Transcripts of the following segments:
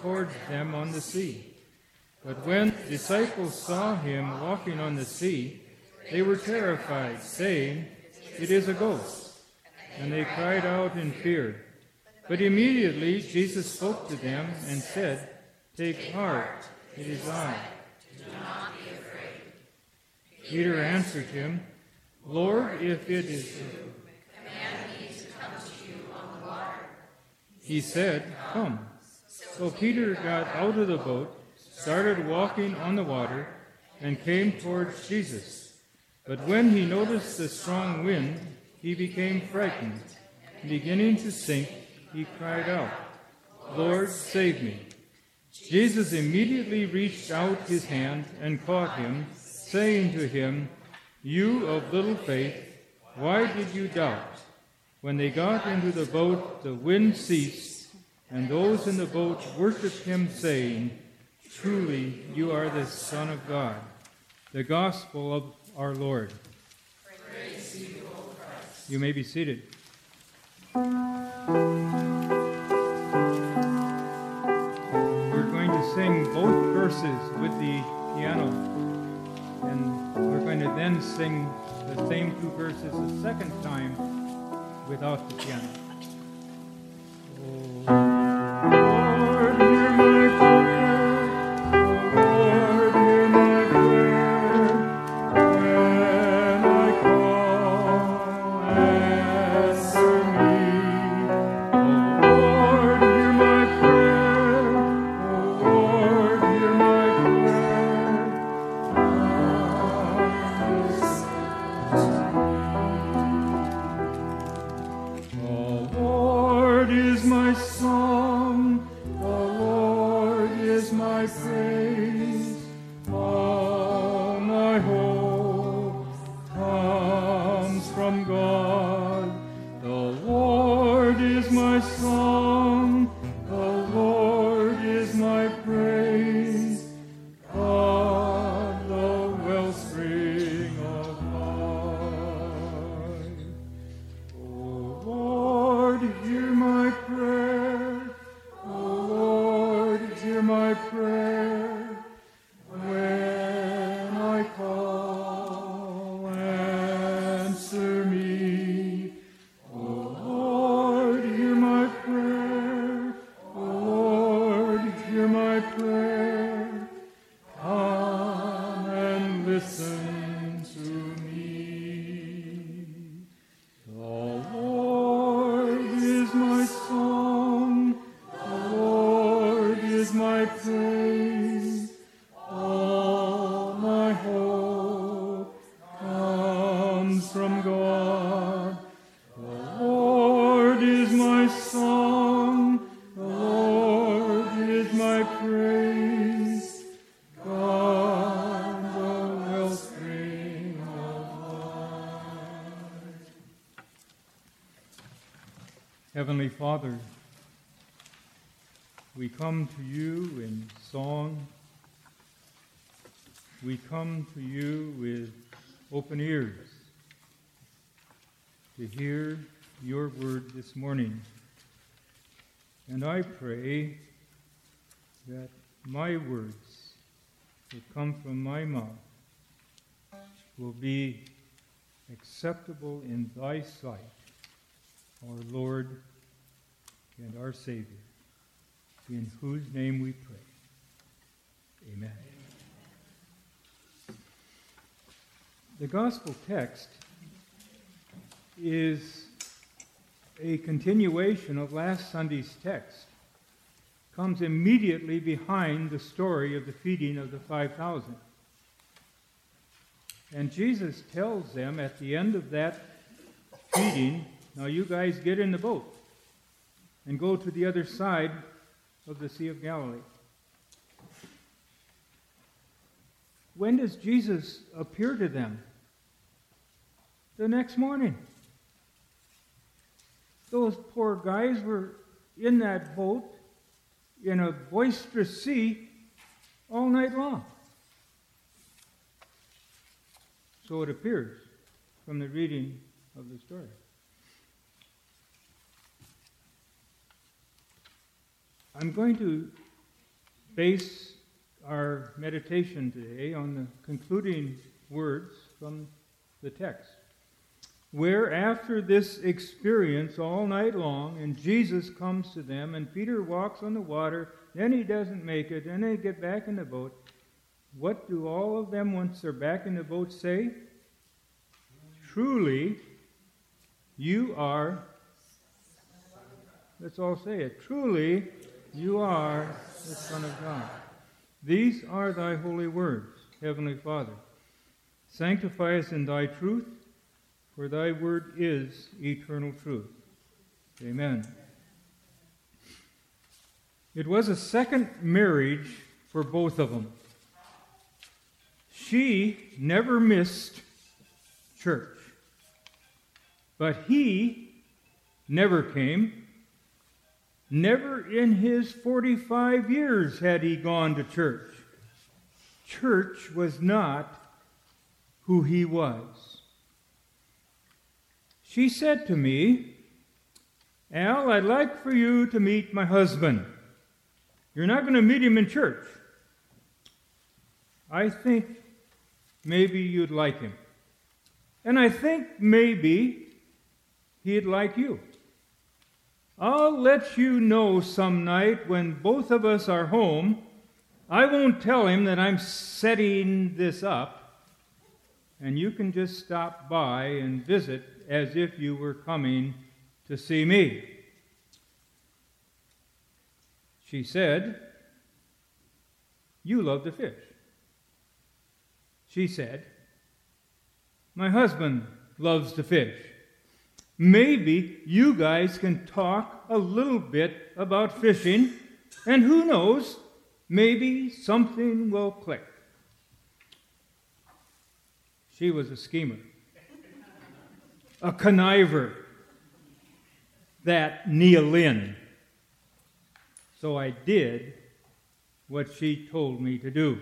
towards them on the sea. But when the disciples saw him walking on the sea, they were terrified, saying, "It is a ghost." And they cried out in fear. But immediately Jesus spoke to them and said, "Take heart, it is I. Do not be afraid." Peter answered him, "Lord, if it is you, command me to come to you on the water." He said, "Come." So Peter got out of the boat, started walking on the water, and came towards Jesus. But when he noticed the strong wind, he became frightened. Beginning to sink, he cried out, "Lord, save me." Jesus immediately reached out his hand and caught him, saying to him, "You of little faith, why did you doubt?" When they got into the boat, the wind ceased, and those in the boat worshipped him, saying, "Truly, you are the Son of God." The Gospel of our Lord. Praise to you, O Christ. You may be seated. We're going to sing both verses with the piano, and we're going to then sing the same two verses a second time without the piano. Lord, hear my prayer. Lord, hear my prayer. When I call, answer me. Lord, hear my prayer. Lord, hear my prayer. The Lord is my song, the Lord is my praise. All my hope comes from God. The Lord is my song, the Lord is my praise. God, the wellspring of life. O Lord, hear my prayer. O Lord, hear my prayer. When I call, answer me. O Lord, hear my prayer. O Lord, hear my prayer. Come and listen to me. The Lord is my song, the Lord is my praise. All my hope comes from God. The Lord is my song, the Lord is my praise. God, the wellspring of life. Heavenly Father, we come to you in song. We come to you with open ears to hear your word this morning. And I pray that my words that come from my mouth will be acceptable in thy sight, our Lord and our Savior, in whose name we pray. Amen. The gospel text is a continuation of last Sunday's text. Comes immediately behind the story of the feeding of the 5,000. And Jesus tells them at the end of that feeding, now you guys get in the boat and go to the other side of the Sea of Galilee. When does Jesus appear to them? The next morning. Those poor guys were in that boat in a boisterous sea all night long. So it appears from the reading of the story. I'm going to base our meditation today on the concluding words from the text, where after this experience all night long, and Jesus comes to them, and Peter walks on the water, then he doesn't make it, then they get back in the boat. What do all of them, once they're back in the boat, say? Truly, you are, let's all say it, truly, you are the Son of God. These are thy holy words, Heavenly Father. Sanctify us in thy truth, for thy word is eternal truth. Amen. It was a second marriage for both of them. She never missed church, but he never came. Never in his 45 years had he gone to church. Church was not who he was. She said to me, Al, I'd like for you to meet my husband. You're not going to meet him in church. I think maybe you'd like him. And I think maybe he'd like you. I'll let you know some night when both of us are home. I won't tell him that I'm setting this up, and you can just stop by and visit as if you were coming to see me. She said, you love to fish. She said, my husband loves to fish. Maybe you guys can talk a little bit about fishing, and who knows, maybe something will click. She was a schemer, a conniver, that Neil Lynn. So I did what she told me to do.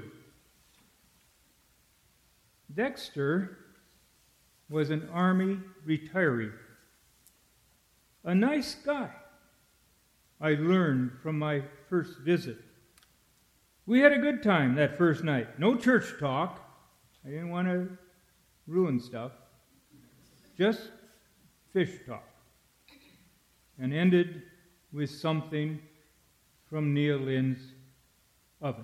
Dexter was an Army retiree. A nice guy, I learned from my first visit. We had a good time that first night. No church talk. I didn't want to ruin stuff. Just fish talk. And ended with something from Neil Lynn's oven.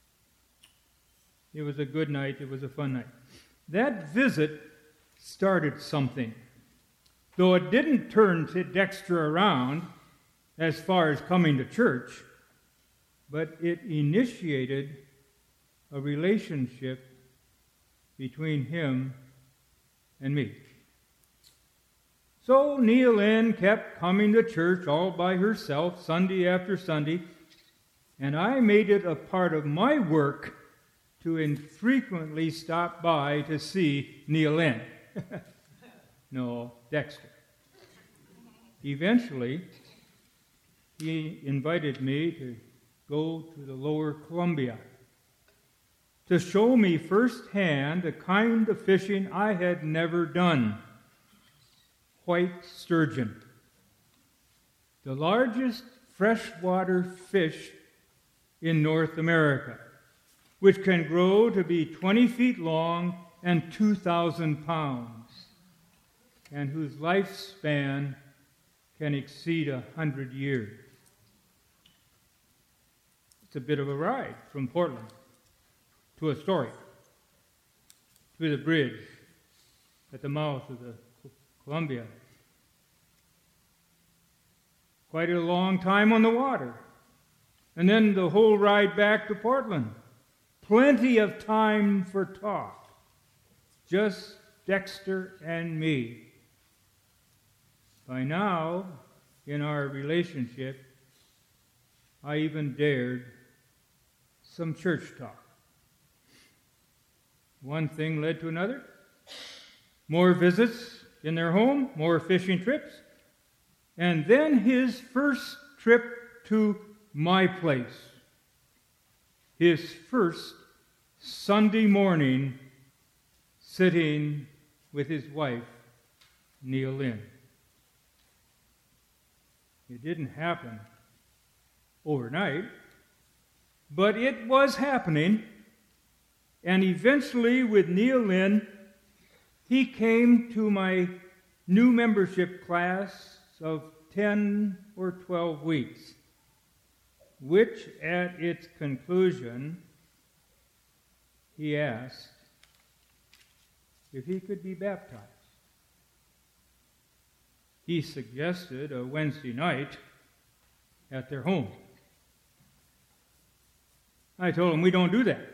It was a good night. It was a fun night. That visit started something. Though it didn't turn Dexter around as far as coming to church, but it initiated a relationship between him and me. So Neil Lynn kept coming to church all by herself, Sunday after Sunday, and I made it a part of my work to infrequently stop by to see Neil Lynn. No, Dexter. Eventually, he invited me to go to the lower Columbia to show me firsthand the kind of fishing I had never done. White sturgeon, the largest freshwater fish in North America, which can grow to be 20 feet long and 2,000 pounds, and whose lifespan can exceed 100 years. It's a bit of a ride from Portland to Astoria, to the bridge at the mouth of the Columbia. Quite a long time on the water. And then the whole ride back to Portland. Plenty of time for talk. Just Dexter and me. By now, in our relationship, I even dared some church talk. One thing led to another. More visits in their home, more fishing trips, and then his first trip to my place. His first Sunday morning sitting with his wife, Neil Lynn. It didn't happen overnight, But it was happening, and eventually with Neil Lynn, he came to my new membership class of 10 or 12 weeks, which at its conclusion, he asked if he could be baptized. He suggested a Wednesday night at their home. I told him, we don't do that.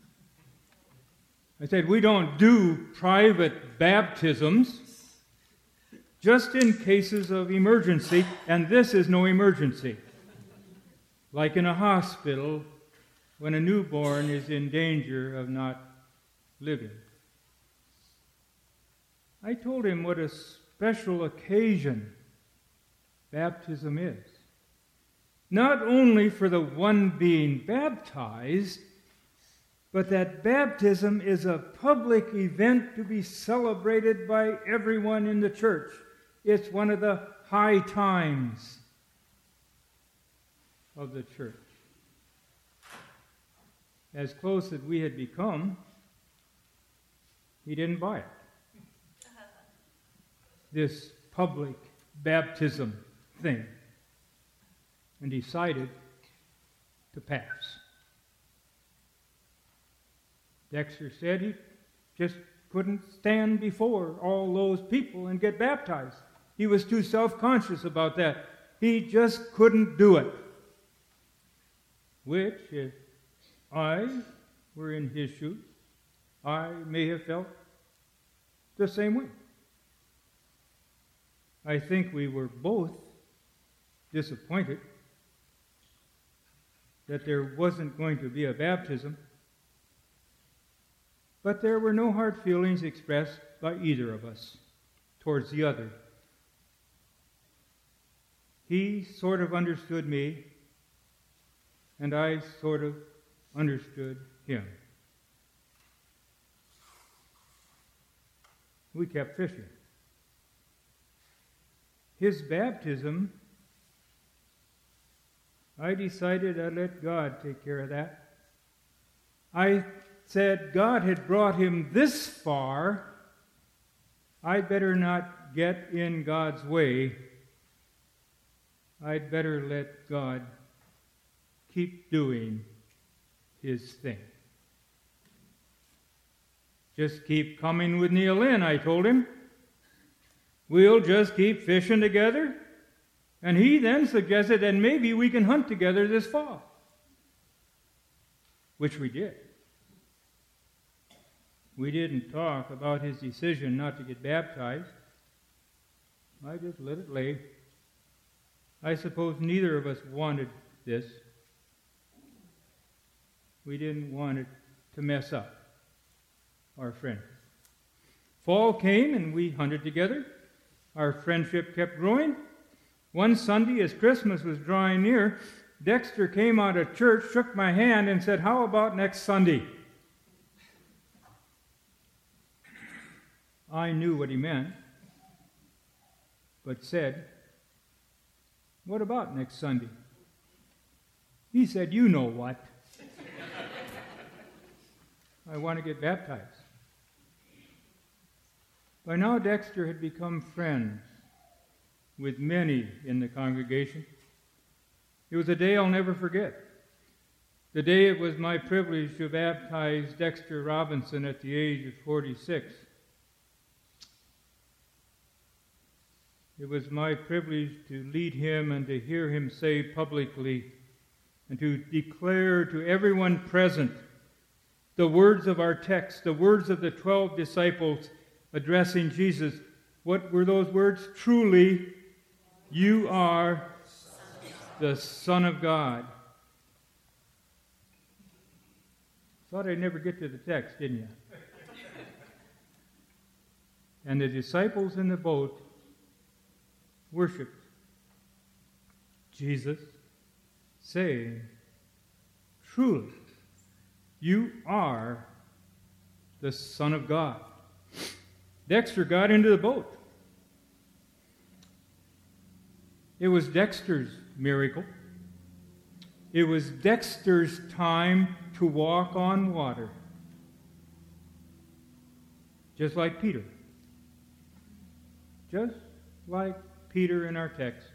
I said, we don't do private baptisms just in cases of emergency, and this is no emergency. Like in a hospital when a newborn is in danger of not living. I told him what a special occasion baptism is. Not only for the one being baptized, but that baptism is a public event to be celebrated by everyone in the church. It's one of the high times of the church. As close as we had become, he didn't buy it. This public baptism thing. And decided to pass. Dexter said he just couldn't stand before all those people and get baptized. He was too self-conscious about that. He just couldn't do it. Which, if I were in his shoes, I may have felt the same way. I think we were both disappointed that there wasn't going to be a baptism, but there were no hard feelings expressed by either of us towards the other. He sort of understood me, and I sort of understood him. We kept fishing. His baptism, I decided I'd let God take care of that. I said God had brought him this far. I'd better not get in God's way. I'd better let God keep doing his thing. Just keep coming with Neil Lynn, I told him. We'll just keep fishing together. And he then suggested that maybe we can hunt together this fall. Which we did. We didn't talk about his decision not to get baptized. I just let it lay. I suppose neither of us wanted this. We didn't want it to mess up our friend. Fall came and we hunted together. Our friendship kept growing. One Sunday, as Christmas was drawing near, Dexter came out of church, shook my hand, and said, "How about next Sunday?" I knew what he meant, but said, "What about next Sunday?" He said, "You know what." I want to get baptized. By now, Dexter had become friends with many in the congregation. It was a day I'll never forget. The day it was my privilege to baptize Dexter Robinson at the age of 46. It was my privilege to lead him and to hear him say publicly and to declare to everyone present the words of our text, the words of the 12 disciples addressing Jesus. What were those words? Truly, you are the Son of God. Thought I'd never get to the text, didn't you? And the disciples in the boat worshiped Jesus, saying, "Truly, you are the Son of God." Dexter got into the boat. It was Dexter's miracle. It was Dexter's time to walk on water. Just like Peter. Just like Peter in our text.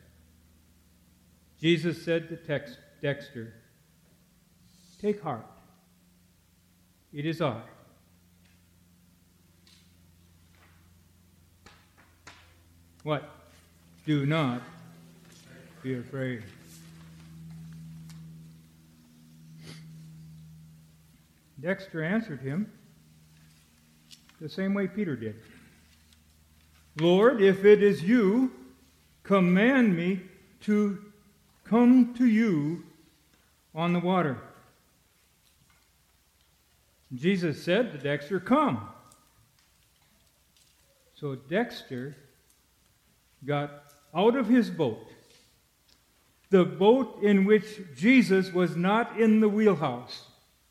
Jesus said to Dexter, "Take heart. It is I." What? Do not be afraid. Dexter answered him the same way Peter did. "Lord, if it is you, command me to come to you on the water." Jesus said to Dexter, "Come." So Dexter got out of his boat, the boat in which Jesus was not in the wheelhouse.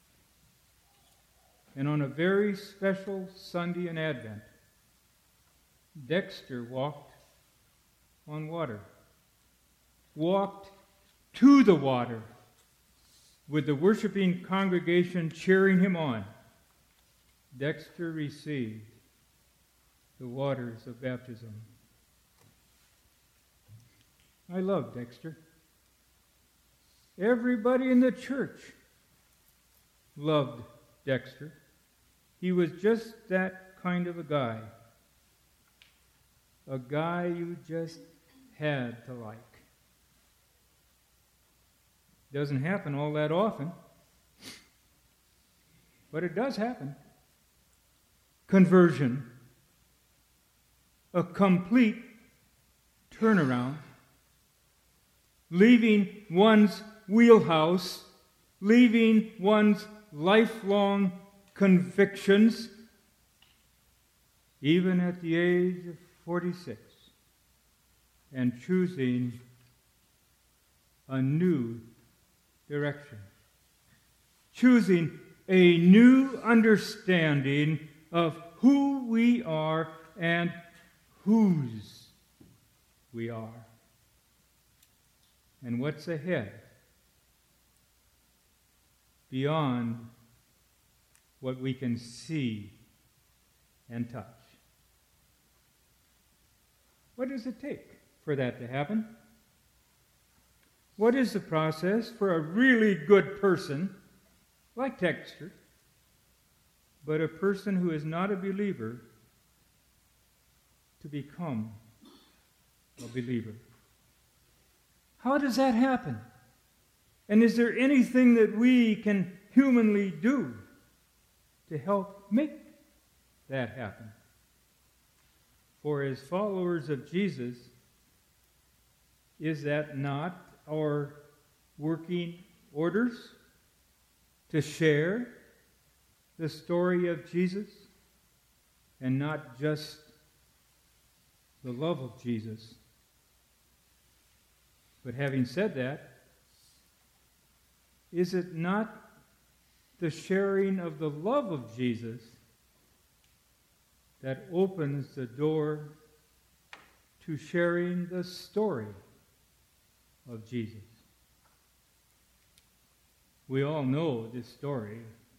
And on a very special Sunday in Advent, Dexter walked on water, walked to the water, with the worshiping congregation cheering him on. Dexter received the waters of baptism. I love Dexter. Everybody in the church loved Dexter. He was just that kind of a guy. A guy you just had to like. Doesn't happen all that often, but it does happen. Conversion. A complete turnaround. Leaving one's wheelhouse, leaving one's lifelong convictions, even at the age of 46, and choosing a new direction. Choosing a new understanding of who we are and whose we are. And what's ahead beyond what we can see and touch. What does it take for that to happen? What is the process for a really good person, like Dexter, but a person who is not a believer, to become a believer? How does that happen? And is there anything that we can humanly do to help make that happen? For as followers of Jesus, is that not our working orders to share the story of Jesus and not just the love of Jesus? But having said that, is it not the sharing of the love of Jesus that opens the door to sharing the story of Jesus? We all know this story.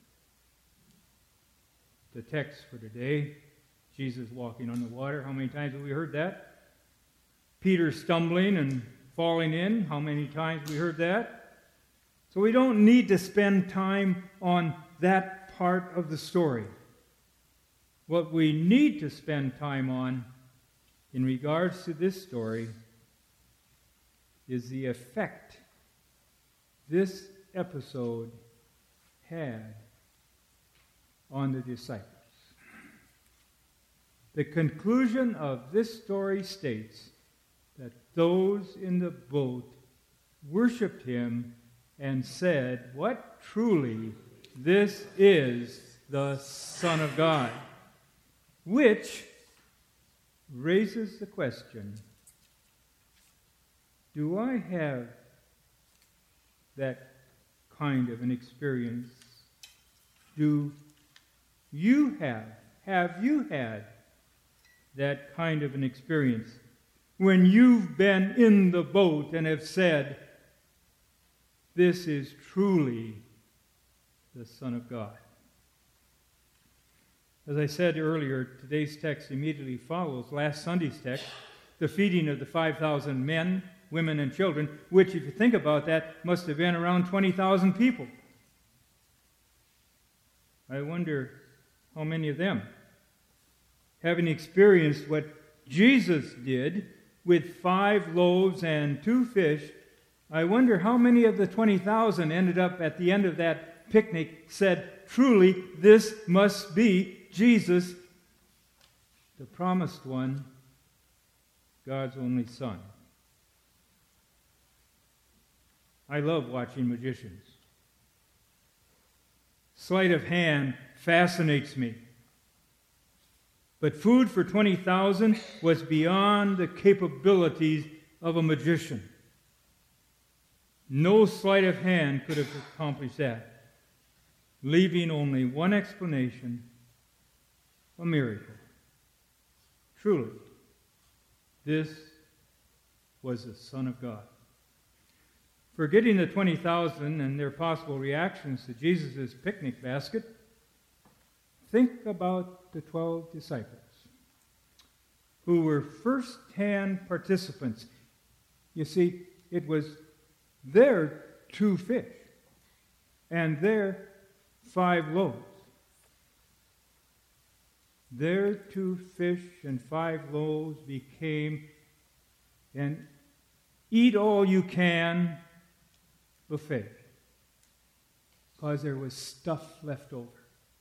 The text for today, Jesus walking on the water. How many times have we heard that? Peter stumbling and falling in. How many times have we heard that? So we don't need to spend time on that part of the story. What we need to spend time on in regards to this story is the effect this episode had on the disciples. The conclusion of this story states that those in the boat worshipped him and said, "What? Truly, this is the Son of God." Which raises the question, do I have that kind of an experience? Do you have you had that kind of an experience when you've been in the boat and have said, This is truly the Son of God. As I said earlier, today's text immediately follows last Sunday's text, the feeding of the 5,000 men, women, and children, which, if you think about that, must have been around 20,000 people. I wonder how many of them, having experienced what Jesus did with 5 loaves and 2 fish, I wonder how many of the 20,000 ended up at the end of that picnic said, truly, this must be Jesus, the promised one, God's only Son. I love watching magicians. Sleight of hand fascinates me. But food for 20,000 was beyond the capabilities of a magician. No sleight of hand could have accomplished that, leaving only one explanation: a miracle. Truly, this was the Son of God. Forgetting the 20,000 and their possible reactions to Jesus' picnic basket, think about the 12 disciples who were first-hand participants. You see, it was their 2 fish and their 5 loaves. Their 2 fish and 5 loaves became an eat-all-you-can buffet because there was stuff left over.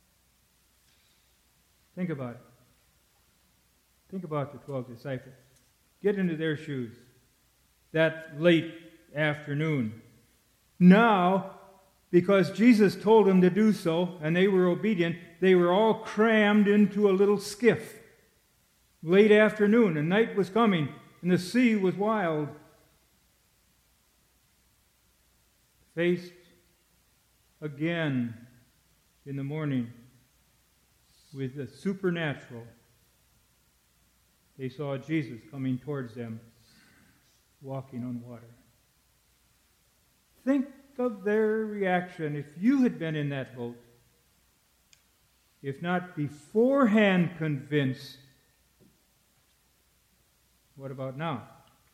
Think about it. Think about the 12 disciples. Get into their shoes that late afternoon. Now, because Jesus told them to do so, and they were obedient, they were all crammed into a little skiff. Late afternoon, and night was coming, and the sea was wild. Faced again in the morning with the supernatural, they saw Jesus coming towards them, walking on water. Think of their reaction if you had been in that boat. If not beforehand convinced, what about now?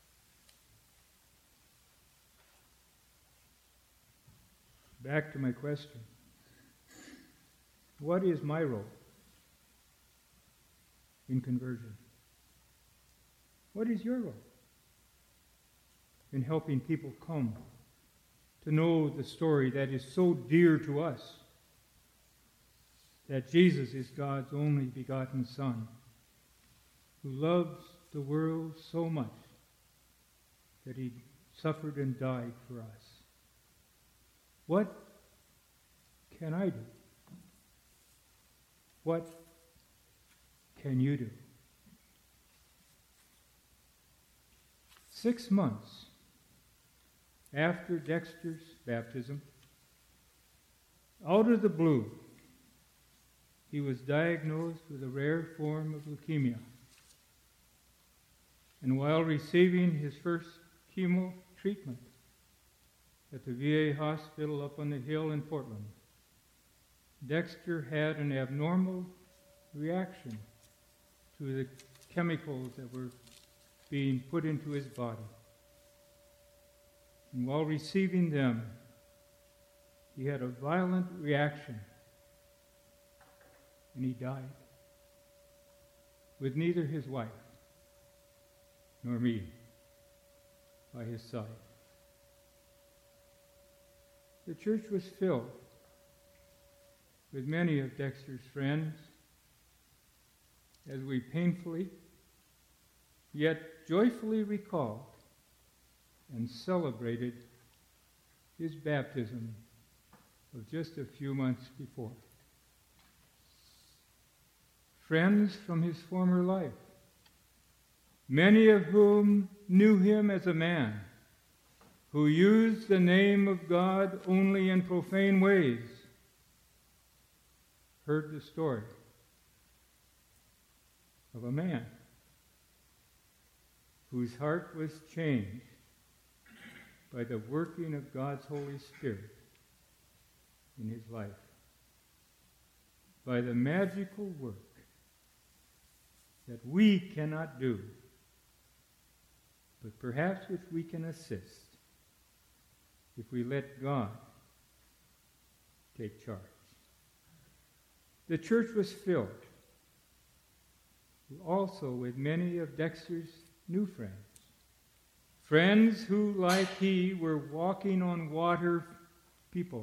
Back to my question. What is my role in conversion? What is your role in helping people come to know the story that is so dear to us, that Jesus is God's only begotten Son, who loves the world so much that he suffered and died for us? What can I do? What can you do? 6 months after Dexter's baptism, out of the blue, he was diagnosed with a rare form of leukemia. And while receiving his first chemo treatment at the VA hospital up on the hill in Portland, Dexter had an abnormal reaction to the chemicals that were being put into his body. And while receiving them, he had a violent reaction, and he died, with neither his wife nor me by his side. The church was filled with many of Dexter's friends as we painfully yet joyfully recalled and celebrated his baptism of just a few months before. Friends from his former life, many of whom knew him as a man who used the name of God only in profane ways, heard the story of a man whose heart was changed by the working of God's Holy Spirit in his life, by the magical work that we cannot do, but perhaps which we can assist if we let God take charge. The church was filled also with many of Dexter's new friends. Friends who, like he, were walking on water people.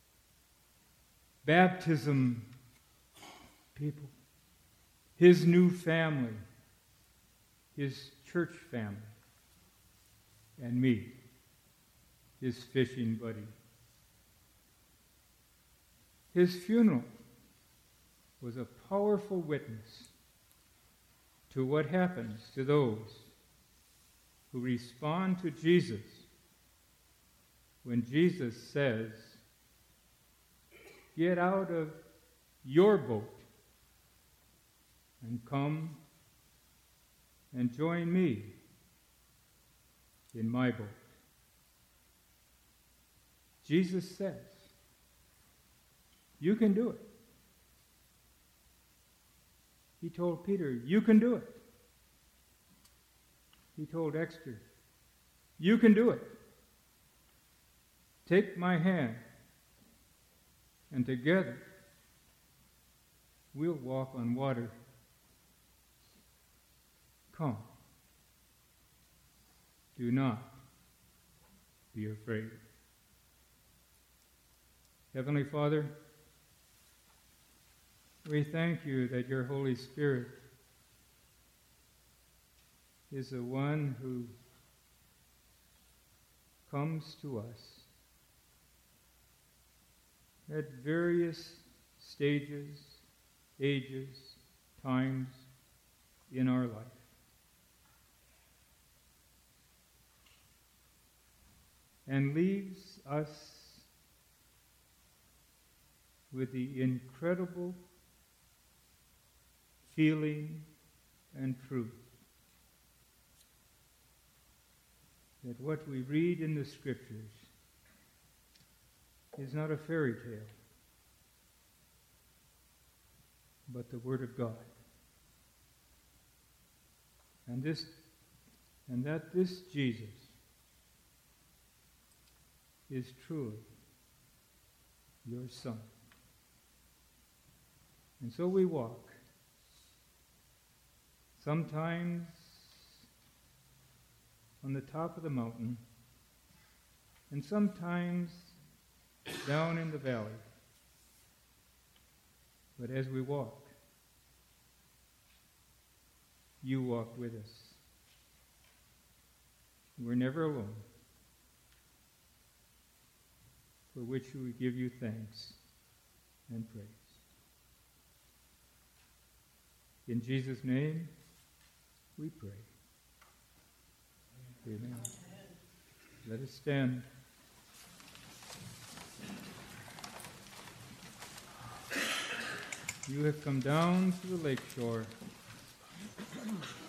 Baptism people. His new family. His church family. And me, his fishing buddy. His funeral was a powerful witness to what happens to those who respond to Jesus when Jesus says, "Get out of your boat and come and join me in my boat." Jesus says, "You can do it." He told Peter, "You can do it." He told Dexter, "You can do it. Take my hand, and together we'll walk on water. Come. Do not be afraid." Heavenly Father, we thank you that your Holy Spirit is the one who comes to us at various stages, ages, times in our life. And leaves us with the incredible feeling and truth that what we read in the Scriptures is not a fairy tale, but the Word of God. And that this Jesus is truly your Son. And so we walk, sometimes on the top of the mountain, and sometimes down in the valley. But as we walk, you walk with us. We're never alone, for which we give you thanks and praise. In Jesus' name, we pray. Amen. Let us stand. You have come down to the lake shore.